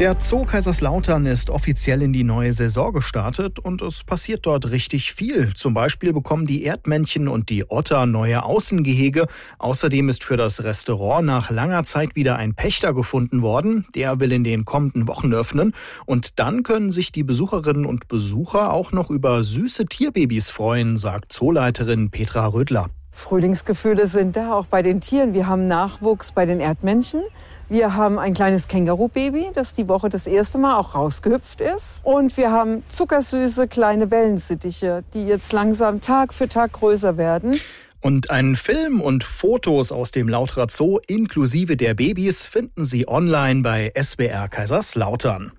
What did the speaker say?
Der Zoo Kaiserslautern ist offiziell in die neue Saison gestartet und es passiert dort richtig viel. Zum Beispiel bekommen die Erdmännchen und die Otter neue Außengehege. Außerdem ist für das Restaurant nach langer Zeit wieder ein Pächter gefunden worden. Der will in den kommenden Wochen öffnen. Und dann können sich die Besucherinnen und Besucher auch noch über süße Tierbabys freuen, sagt Zooleiterin Petra Rödler. Frühlingsgefühle sind da, auch bei den Tieren. Wir haben Nachwuchs bei den Erdmännchen. Wir haben ein kleines Känguru-Baby, das die Woche das erste Mal auch rausgehüpft ist. Und wir haben zuckersüße kleine Wellensittiche, die jetzt langsam Tag für Tag größer werden. Und einen Film und Fotos aus dem Lauterer Zoo inklusive der Babys finden Sie online bei SWR Kaiserslautern.